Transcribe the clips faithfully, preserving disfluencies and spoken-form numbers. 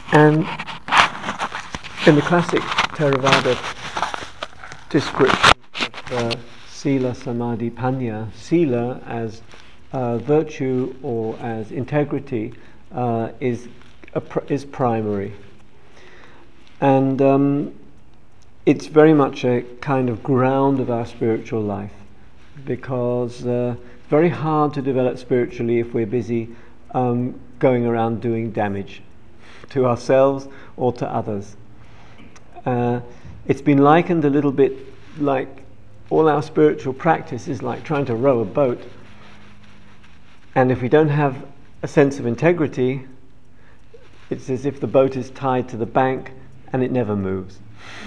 And in the classic Theravada description of uh, Sila, Samadhi, Panya, Sila as uh, virtue or as integrity uh, is a pr- is primary, and um, it's very much a kind of ground of our spiritual life, because uh, it's very hard to develop spiritually if we're busy um, going around doing damage to ourselves or to others. Uh, it's been likened a little bit like all our spiritual practice is like trying to row a boat, and if we don't have a sense of integrity, it's as if the boat is tied to the bank and it never moves.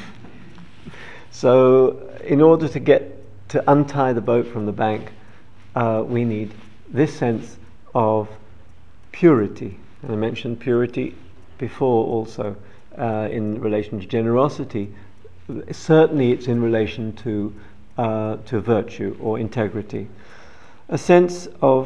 So in order to get to untie the boat from the bank, uh, we need this sense of purity. And I mentioned purity before also uh, in relation to generosity. Certainly it's in relation to uh, to virtue or integrity. A sense of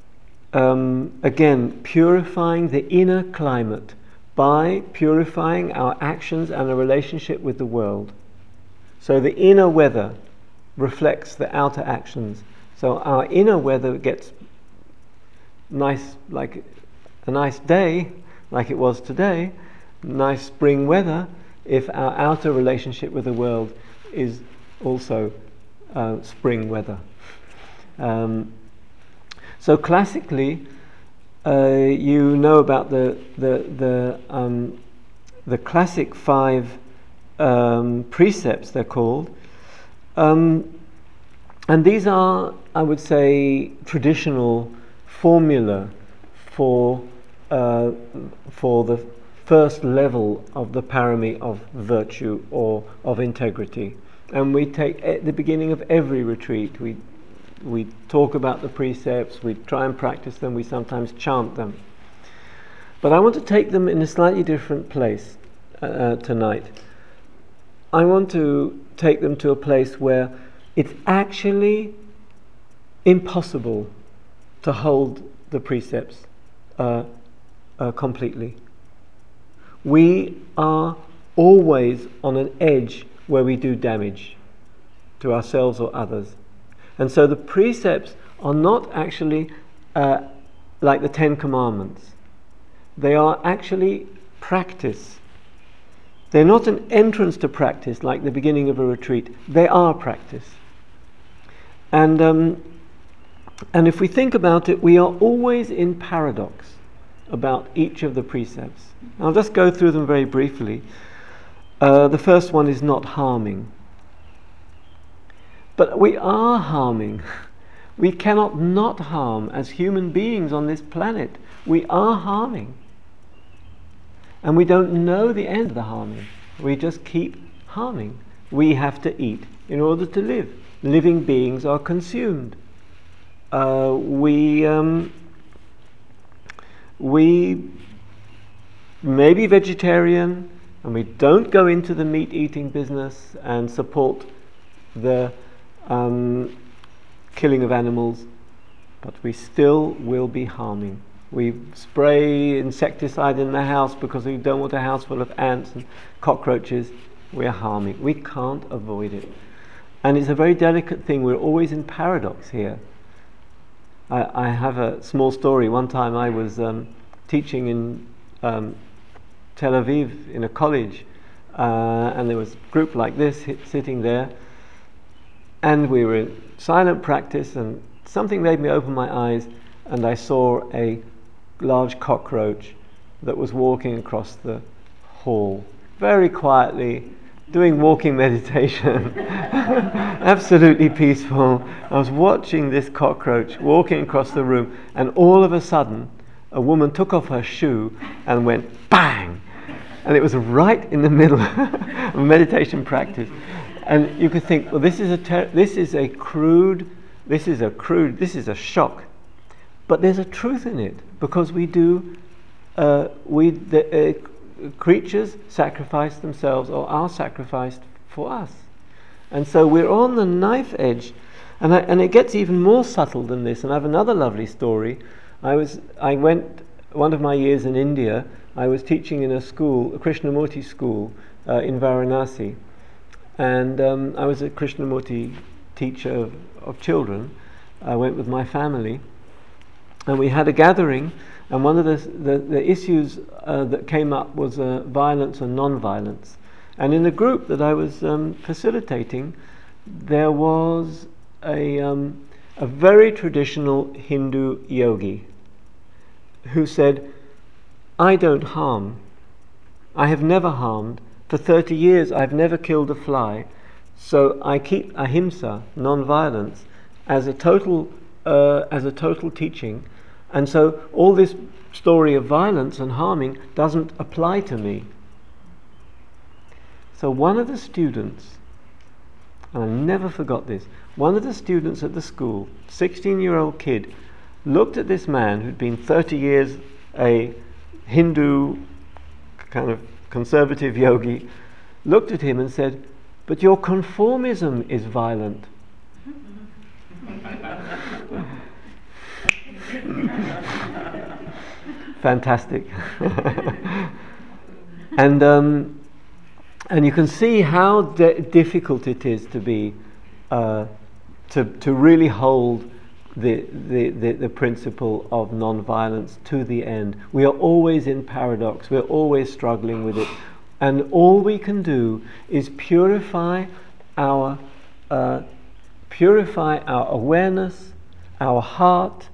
um, again purifying the inner climate by purifying our actions and our relationship with the world. So the inner weather reflects the outer actions. So our inner weather gets nice, like a nice day, like it was today, nice spring weather, if our outer relationship with the world is also uh, spring weather. Um, so classically, uh, you know about the the the um, the classic five um, precepts, they're called, um, and these are, I would say, traditional formula for uh, for the first level of the parami of virtue or of integrity. And we take at the beginning of every retreat, we we talk about the precepts, we try and practice them, we sometimes chant them. But I want to take them in a slightly different place uh, tonight. I want to take them to a place where it's actually impossible to hold the precepts uh, uh, completely. We are always on an edge where we do damage to ourselves or others. And so the precepts are not actually uh, like the Ten Commandments. They are actually practice. They're not an entrance to practice like the beginning of a retreat. They are practice. And, um, and if we think about it, we are always in paradox about each of the precepts. I'll just go through them very briefly. Uh, the first one is not harming. But we are harming. We cannot not harm as human beings on this planet. We are harming. And we don't know the end of the harming. We just keep harming. We have to eat in order to live. Living beings are consumed. Uh, we um, we may be vegetarian, and we don't go into the meat eating business and support the um, killing of animals, but we still will be harming. We spray insecticide in the house because we don't want a house full of ants and cockroaches. We're harming. We can't avoid it. And it's a very delicate thing. We're always in paradox here. I, I have a small story. One time I was um, teaching in um, Tel Aviv in a college, uh, and there was a group like this hit, sitting there, and we were in silent practice, and something made me open my eyes, and I saw a large cockroach that was walking across the hall, very quietly, doing walking meditation, absolutely peaceful. I was watching this cockroach walking across the room, and all of a sudden, a woman took off her shoe and went bang! And it was right in the middle of meditation practice. And you could think, well, this is a ter- this is a crude, this is a crude, this is a shock. But there's a truth in it, because we do, uh, we the uh, creatures sacrifice themselves or are sacrificed for us, and so we're on the knife edge, and I, and it gets even more subtle than this. And I have another lovely story. I was I went one of my years in India, I was teaching in a school, a Krishnamurti school uh, in Varanasi, and um, I was a Krishnamurti teacher of, of children. I went with my family, and we had a gathering, and one of the, the, the issues uh, that came up was uh, violence and non-violence. And in the group that I was um, facilitating, there was a, um, a very traditional Hindu yogi who said, I don't harm. I have never harmed. For thirty years I've never killed a fly. So I keep ahimsa, non-violence, as a total uh, as a total teaching. And so all this story of violence and harming doesn't apply to me. So one of the students, and I never forgot this, one of the students at the school, sixteen-year-old kid, looked at this man who'd been thirty years a Hindu kind of conservative yogi, looked at him and said, but your conformism is violent. Fantastic. and um, and you can see how de- difficult it is to be uh, to to really hold the, the the the principle of non-violence to the end. We are always in paradox. We're always struggling with it, and all we can do is purify our uh, purify our awareness, our heart,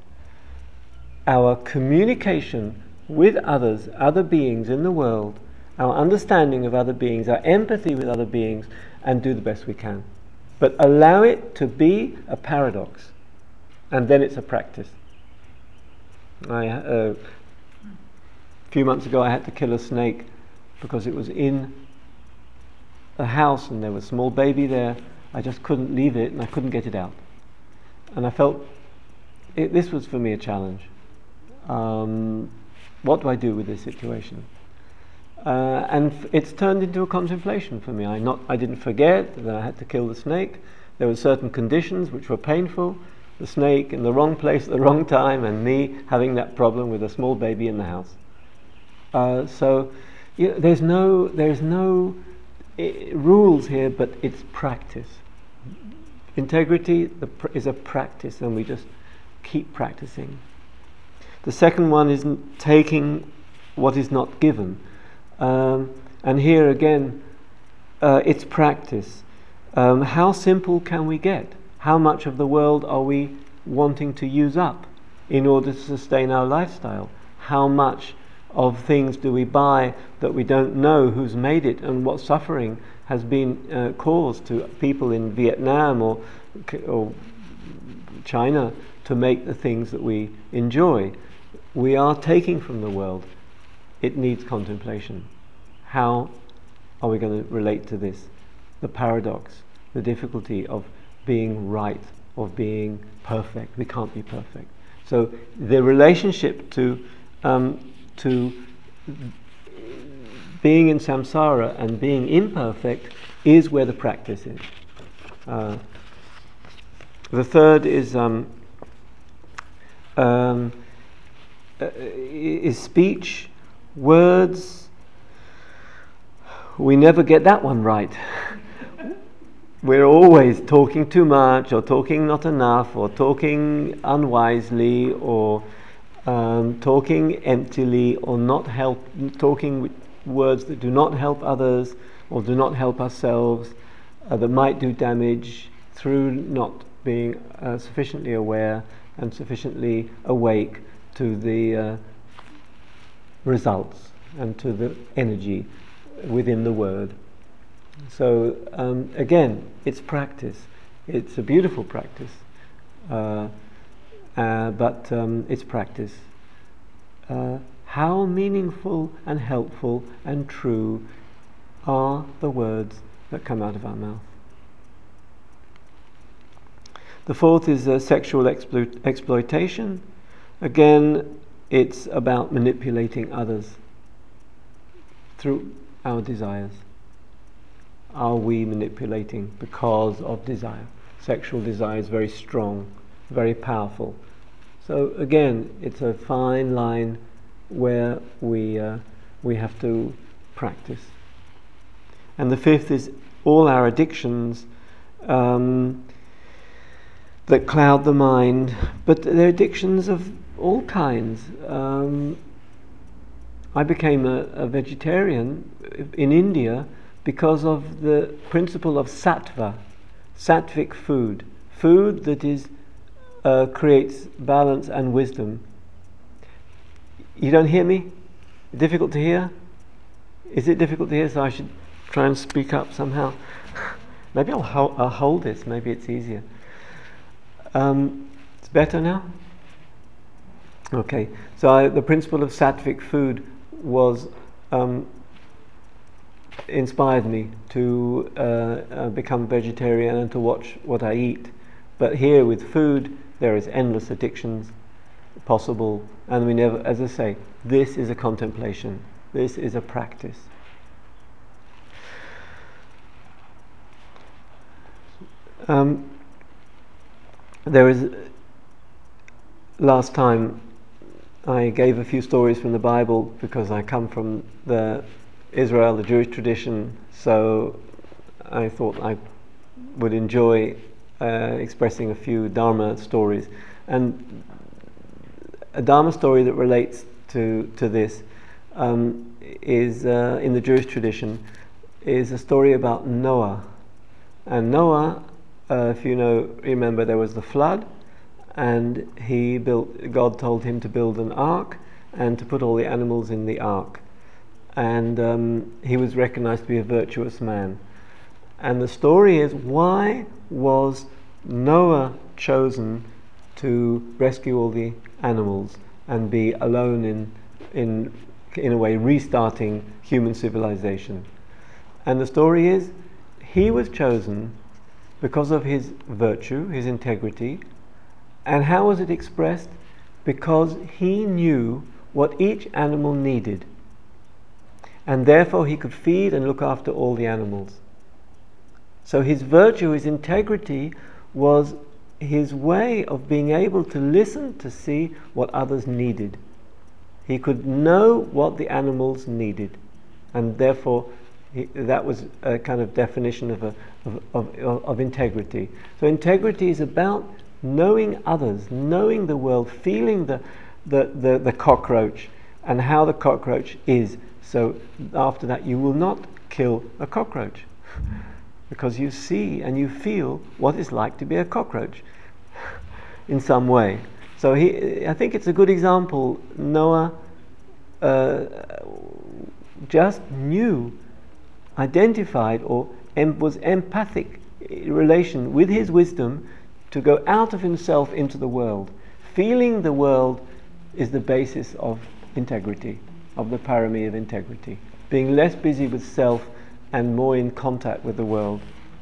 our communication with others, other beings in the world, our understanding of other beings, our empathy with other beings, and do the best we can. But allow it to be a paradox, and then it's a practice. I, uh, a few months ago I had to kill a snake because it was in a house and there was a small baby there. I just couldn't leave it and I couldn't get it out. And I felt it, this was for me a challenge. Um, what do I do with this situation? Uh, and f- it's turned into a contemplation for me. I not I didn't forget that I had to kill the snake. There were certain conditions which were painful. The snake in the wrong place at the wrong time, and me having that problem with a small baby in the house. Uh, so you know, there's no there's no I- rules here, but it's practice. Integrity the pr- is a practice, and we just keep practicing. The second one is taking what is not given. Um, and here again, uh, it's practice. Um, how simple can we get? How much of the world are we wanting to use up in order to sustain our lifestyle? How much of things do we buy that we don't know who's made it and what suffering has been uh, caused to people in Vietnam or, or China to make the things that we enjoy? We are taking from the world. It needs contemplation. How are we going to relate to this? The paradox, the difficulty of being right, of being perfect. We can't be perfect. So the relationship to um, to being in samsara and being imperfect is where the practice is. Uh, the third is um, um, uh, is speech, words. We never get that one right. We're always talking too much, or talking not enough, or talking unwisely, or um, talking emptily, or not help, talking with words that do not help others, or do not help ourselves, uh, that might do damage through not being uh, sufficiently aware and sufficiently awake to the uh, results and to the energy within the word. So um, again, it's practice. It's a beautiful practice, uh, uh, but um, it's practice. Uh, how meaningful and helpful and true are the words that come out of our mouth? The fourth is uh, sexual explo- exploitation. Again, it's about manipulating others through our desires. Are we manipulating because of desire? Sexual desire is very strong, very powerful. So again, it's a fine line where we uh, we have to practice. And the fifth is all our addictions um, that cloud the mind, but they're addictions of all kinds. Um, I became a, a vegetarian in India because of the principle of sattva, sattvic food, food that is uh, creates balance and wisdom. You don't hear me? Difficult to hear? Is it difficult to hear? So I should try and speak up somehow. Maybe I'll, ho- I'll hold this. Maybe it's easier. Um, it's better now? Okay. So I, the principle of sattvic food was um, inspired me to uh, uh, become vegetarian and to watch what I eat. But here with food, there is endless addictions possible, and we never, as I say, this is a contemplation. This is a practice. Um, there is, last time I gave a few stories from the Bible because I come from the Israel, the Jewish tradition, so I thought I would enjoy uh, expressing a few Dharma stories. And a Dharma story that relates to, to this um, is, uh, in the Jewish tradition, is a story about Noah. And Noah, uh, if you know, remember, there was the flood, and he built. God told him to build an ark and to put all the animals in the ark. And um, he was recognized to be a virtuous man. And the story is, why was Noah chosen to rescue all the animals and be alone in, in, in a way, restarting human civilization? And the story is, he was chosen because of his virtue, his integrity. And how was it expressed? Because he knew what each animal needed, and therefore he could feed and look after all the animals. So his virtue, his integrity, was his way of being able to listen to see what others needed. He could know what the animals needed, and therefore he, that was a kind of definition of, a, of, of, of integrity. So integrity is about knowing others, knowing the world, feeling the, the, the, the cockroach and how the cockroach is. So after that you will not kill a cockroach because you see and you feel what it's like to be a cockroach in some way. So he, I think it's a good example. Noah uh, just knew, identified, or em- was empathic in relation with his wisdom to go out of himself into the world. Feeling the world is the basis of integrity, of the parami of integrity. Being less busy with self and more in contact with the world.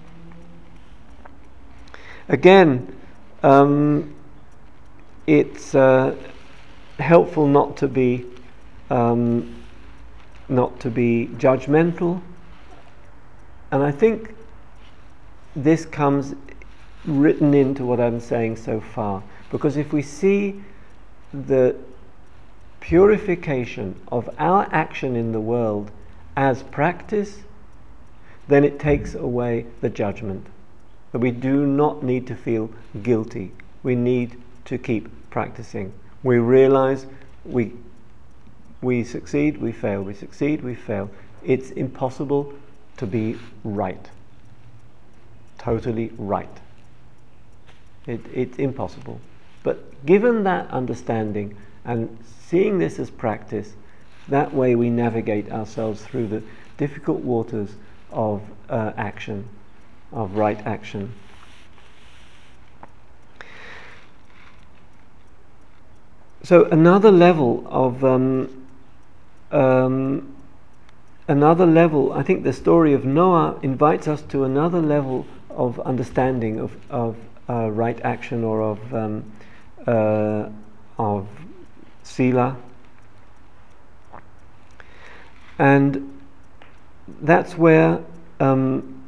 Again, um, it's uh, helpful not to be um, not to be judgmental, and I think this comes written into what I'm saying so far, because if we see the purification of our action in the world as practice, then it takes away the judgment. That we do not need to feel guilty. We need to keep practicing. We realize we we succeed, we fail, we succeed, we fail. It's impossible to be right. Totally right. It, it's impossible. But given that understanding and seeing this as practice, that way we navigate ourselves through the difficult waters of uh, action, of right action. So another level of um, um, another level, I think the story of Noah invites us to another level of understanding of, of uh, right action, or of um, uh, of sila, and that's where um,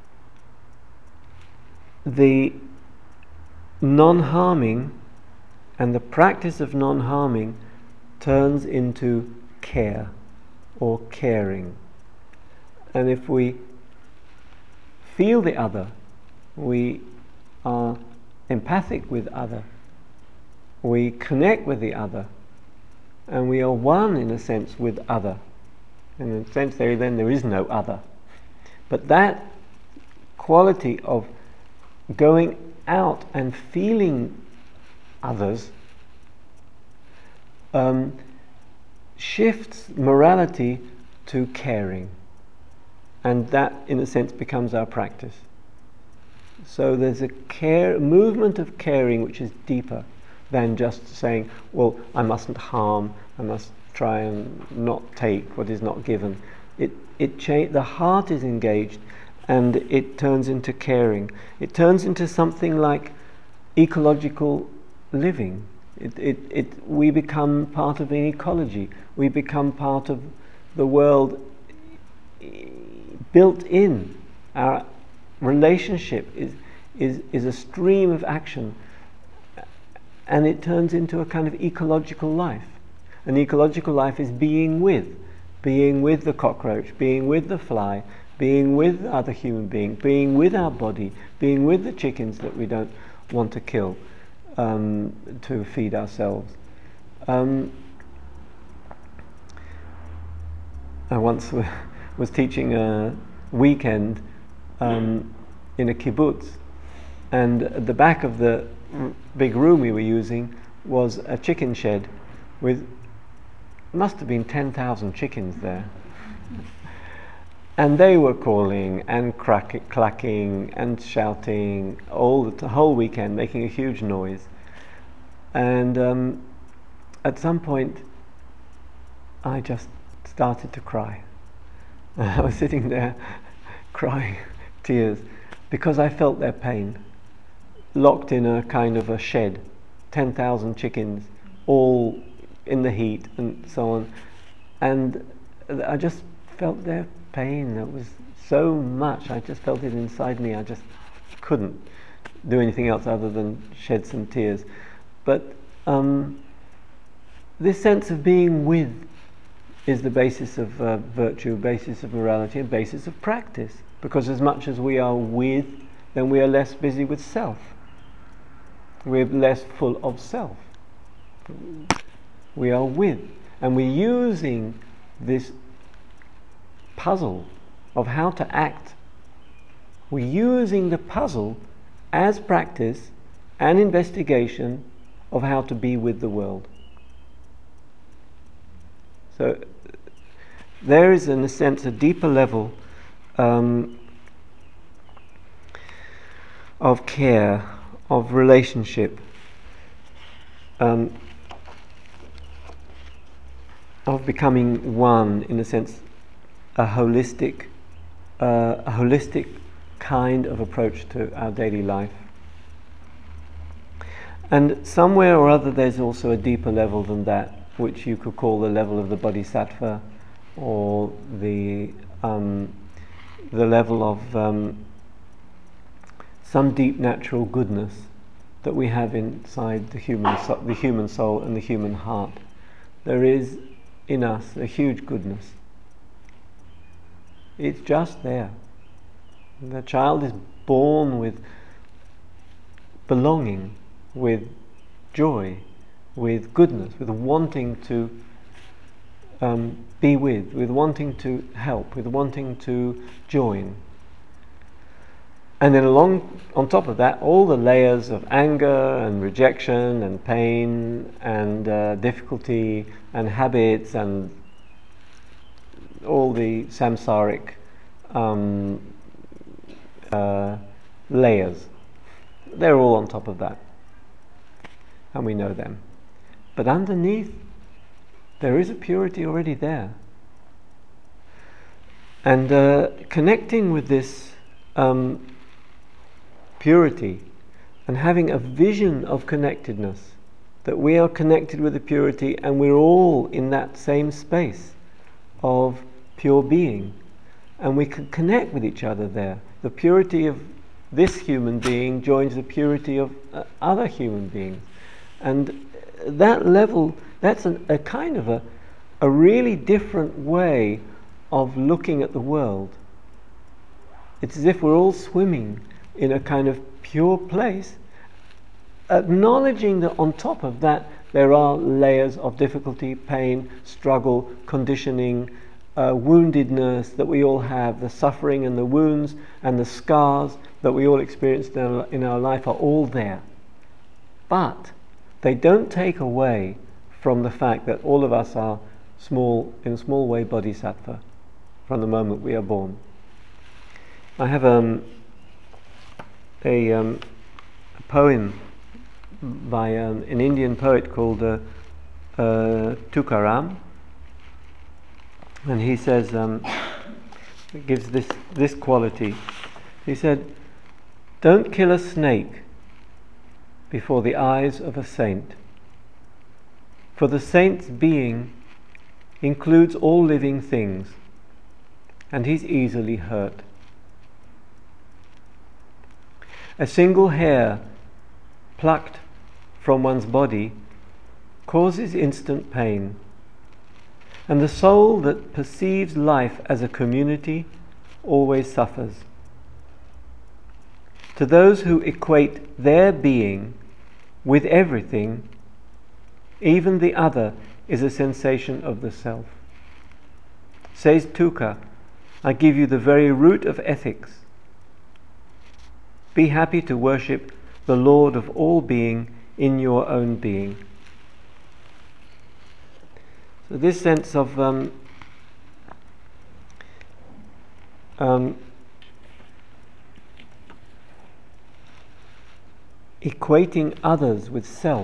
the non-harming And the practice of non-harming turns into care or caring. And if we feel the other, we are empathic with other, we connect with the other, and we are one in a sense with other. In a sense there, then there is no other. But that quality of going out and feeling others um, shifts morality to caring, and that in a sense becomes our practice. So there's a care movement of caring which is deeper than just saying, well, I mustn't harm, I must try and not take what is not given. It it cha- the heart is engaged, and it turns into caring. It turns into something like ecological living. It, it, it, we become part of an ecology. We become part of the world built in. Our relationship is, is, is a stream of action, and it turns into a kind of ecological life. An ecological life is being with, being with the cockroach, being with the fly, being with other human beings, being with our body, being with the chickens that we don't want to kill um, to feed ourselves. Um, I once w- was teaching a weekend um, in a kibbutz, and at the back of the r- big room we were using was a chicken shed with, must have been ten thousand chickens there. And they were calling and crack- clacking and shouting all the t- whole weekend, making a huge noise. And um, at some point, I just started to cry. I was sitting there crying tears because I felt their pain, locked in a kind of a shed, ten thousand chickens, all in the heat and so on. And I just felt their pain. It was so much. I just felt it inside me. I just couldn't do anything else other than shed some tears. But um, this sense of being with is the basis of uh, virtue, basis of morality, and basis of practice. Because as much as we are with, then we are less busy with self. We're less full of self. We are with, and we're using this puzzle of how to act. We're using the puzzle as practice and investigation of how to be with the world. So there is, in a sense, a deeper level um, of care, of relationship, um, of becoming one, in a sense, a holistic, uh, a holistic kind of approach to our daily life. And somewhere or other there's also a deeper level than that, which you could call the level of the bodhisattva, or the um, the level of um, some deep natural goodness that we have inside the human so- the human soul and the human heart. There is in us a huge goodness. It's just there. The child is born with belonging, with joy, with goodness, with wanting to um, be with, with wanting to help, with wanting to join. And then along, on top of that, all the layers of anger and rejection and pain and uh, difficulty and habits and all the samsaric um, uh, layers. They're all on top of that. And we know them. But underneath, there is a purity already there. And uh, connecting with this um, purity and having a vision of connectedness, that we are connected with the purity and we're all in that same space of pure being, and we can connect with each other there. The purity of this human being joins the purity of uh, other human beings, and that level, that's an, a kind of a, a really different way of looking at the world. It's as if we're all swimming in a kind of pure place, acknowledging that on top of that there are layers of difficulty, pain, struggle, conditioning, uh, woundedness that we all have. The suffering and the wounds and the scars that we all experience in our, in our life are all there. But they don't take away from the fact that all of us are small, in a small way, bodhisattva from the moment we are born. I have um, a, um, a poem by um, an Indian poet called uh, uh, Tukaram, and he says, um, it gives this, this quality. He said, "Don't kill a snake before the eyes of a saint, for the saint's being includes all living things, and he's easily hurt. A single hair plucked from one's body causes instant pain, and the soul that perceives life as a community always suffers. To those who equate their being with everything, even the other is a sensation of the self. Says Tuka, I give you the very root of ethics. Be happy to worship the Lord of all being in your own being." So this sense of um, um, equating others with self.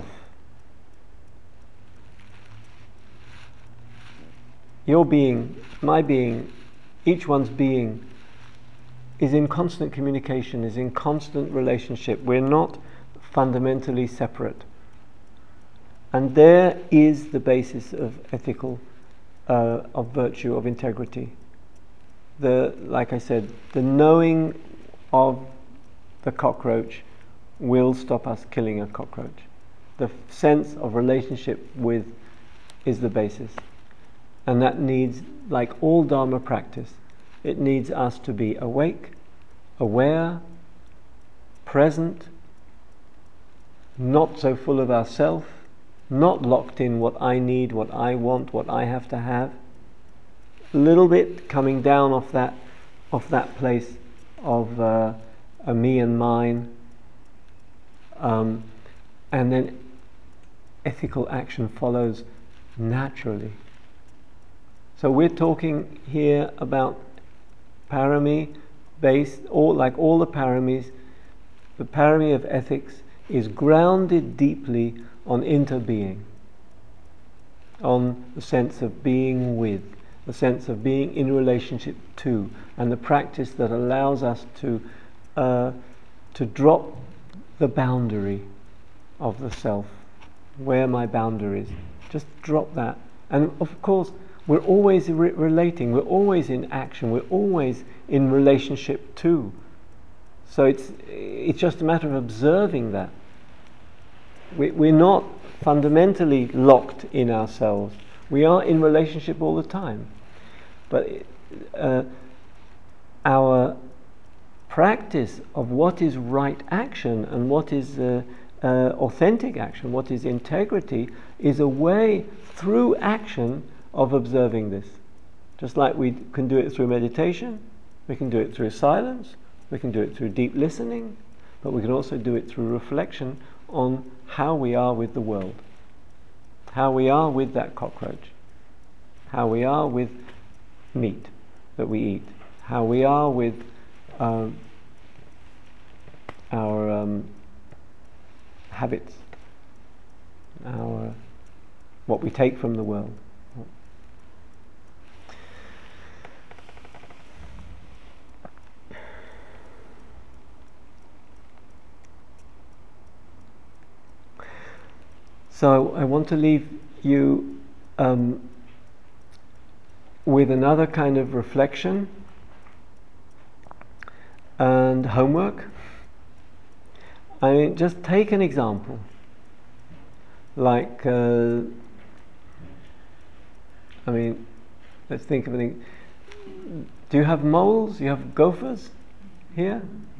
Your being, my being, each one's being is in constant communication, is in constant relationship. We're not fundamentally separate. And there is the basis of ethical, uh, of virtue, of integrity. The, like I said, the knowing of the cockroach will stop us killing a cockroach. The sense of relationship with is the basis. And that needs, like all Dharma practice, it needs us to be awake, aware, present, not so full of ourself, not locked in what I need, what I want, what I have to have. A little bit coming down off that, off that place of uh, a me and mine, um, and then ethical action follows naturally. So we're talking here about parami based, all, like all the paramis, the parami of ethics is grounded deeply on interbeing, on the sense of being with, the sense of being in relationship to, and the practice that allows us to uh, to drop the boundary of the self, where my boundary is. Just drop that. And of course, we're always re- relating, we're always in action, we're always in relationship to. So it's it's just a matter of observing that. We, we're not fundamentally locked in ourselves. We are in relationship all the time. But uh, our practice of what is right action and what is uh, uh, authentic action, what is integrity, is a way through action of observing this. Just like we can do it through meditation, we can do it through silence, we can do it through deep listening, but we can also do it through reflection on how we are with the world, how we are with that cockroach, how we are with meat that we eat, how we are with um, our um, habits, our what we take from the world. So I want to leave you um, with another kind of reflection and homework. I mean, just take an example. like, uh, I mean, let's think of anything. Do you have moles? You have gophers here?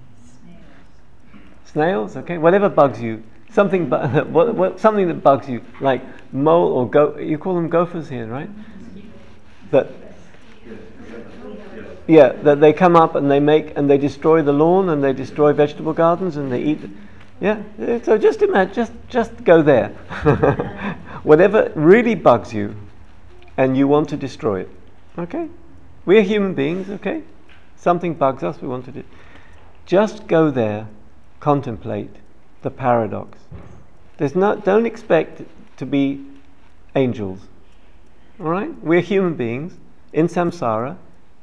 Snails. Snails, okay. Whatever bugs you. Something, bu- what, what, something that bugs you, like mole or go. You call them gophers here, right? That. Yeah, that they come up and they make and they destroy the lawn and they destroy vegetable gardens and they eat. Yeah, so just imagine, just just go there. Whatever really bugs you, and you want to destroy it. Okay, we're human beings. Okay, something bugs us, we want to do. Just go there, contemplate the paradox. There's not. Don't expect to be angels. All right, we're human beings in samsara.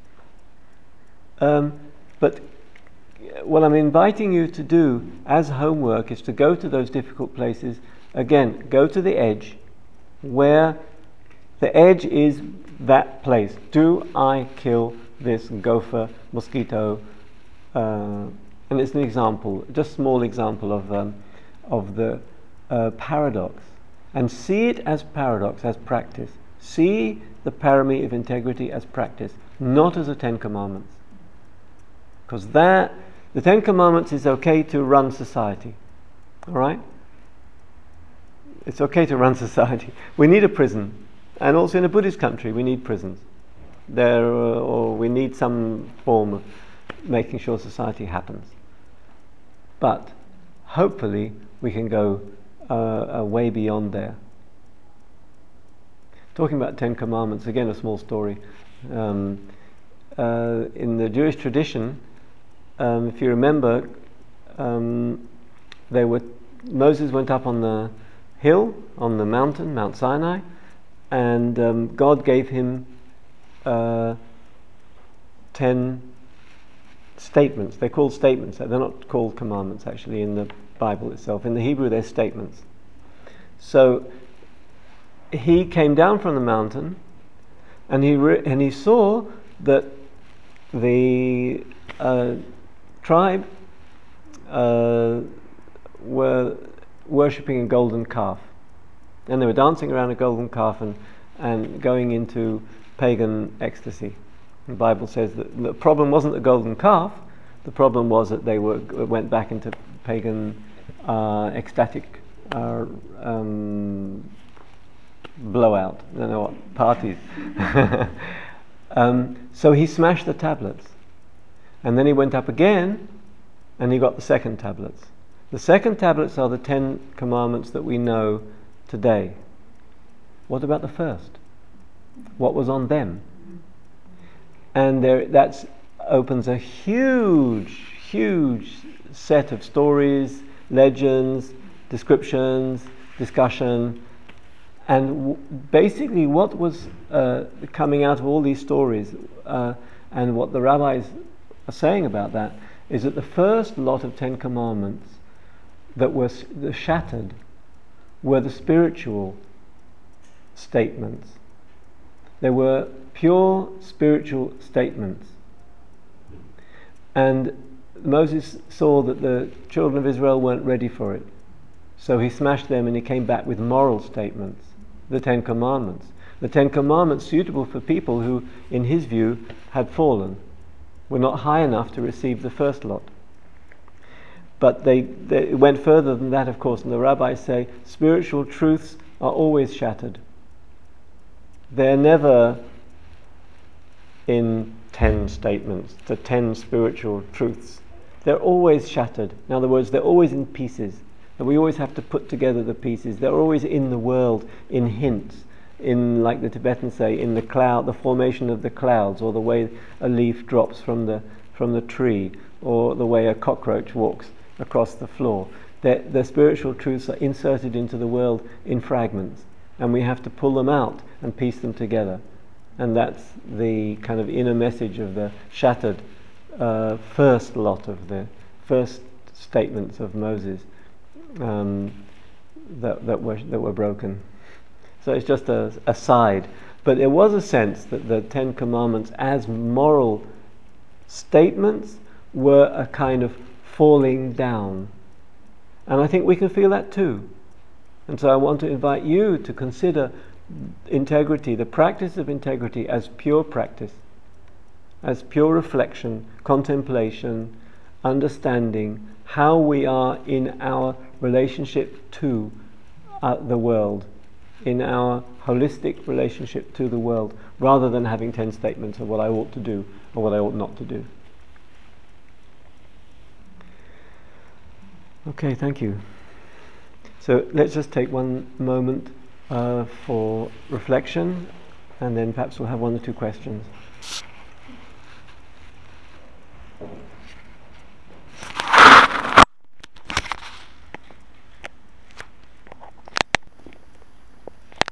Um, but what I'm inviting you to do as homework is to go to those difficult places. Again, go to the edge, where the edge is that place. Do I kill this gopher, mosquito? Uh, and it's an example, just a small example of um, of the uh, paradox. And see it as paradox, as practice. See the parami of integrity as practice, not as the Ten Commandments. Because that, the Ten Commandments is okay to run society. Alright? It's okay to run society. We need a prison. And also in a Buddhist country, we need prisons. There, uh, or we need some form of making sure society happens. But hopefully we can go uh, uh, way beyond there. Talking about Ten Commandments, again a small story. Um, uh, in the Jewish tradition, um, if you remember, um, they were Moses went up on the hill, on the mountain, Mount Sinai, and um, God gave him uh, ten statements. They're called statements. They're not called commandments actually in the Bible itself. In the Hebrew, they're statements. So he came down from the mountain, and he re- and he saw that the uh, tribe uh, were worshipping a golden calf, and they were dancing around a golden calf and and going into pagan ecstasy. The Bible says that the problem wasn't the golden calf; the problem was that they were went back into pagan uh, ecstatic uh, um, blowout. I don't know what parties. um, so he smashed the tablets, and then he went up again, and he got the second tablets. The second tablets are the Ten Commandments that we know today. What about the first? What was on them? And there, that opens a huge, huge set of stories, legends, descriptions, discussion, and w- basically what was uh, coming out of all these stories, uh, and what the rabbis are saying about that, is that the first lot of Ten Commandments that were s- the shattered were the spiritual statements. They were pure spiritual statements. And Moses saw that the children of Israel weren't ready for it. So he smashed them and he came back with moral statements, the Ten Commandments. The Ten Commandments suitable for people who, in his view, had fallen, were not high enough to receive the first lot. But they, they went further than that, of course, and the rabbis say spiritual truths are always shattered. They're never in ten statements, the ten spiritual truths. They're always shattered. In other words, they're always in pieces. And we always have to put together the pieces. They're always in the world, in hints, in, like the Tibetans say, in the cloud, the formation of the clouds, or the way a leaf drops from the from the tree, or the way a cockroach walks across the floor. The, the spiritual truths are inserted into the world in fragments, and we have to pull them out and piece them together. And that's the kind of inner message of the shattered uh, first lot of the first statements of Moses um, that, that were that were broken. So it's just a, a side, but there was a sense that the Ten Commandments, as moral statements, were a kind of falling down, and I think we can feel that too. And so I want to invite you to consider integrity, the practice of integrity, as pure practice, as pure reflection, contemplation, understanding how we are in our relationship to uh, the world, in our holistic relationship to the world, rather than having ten statements of what I ought to do or what I ought not to do. Okay, thank you. So let's just take one moment uh, for reflection, and then perhaps we'll have one or two questions.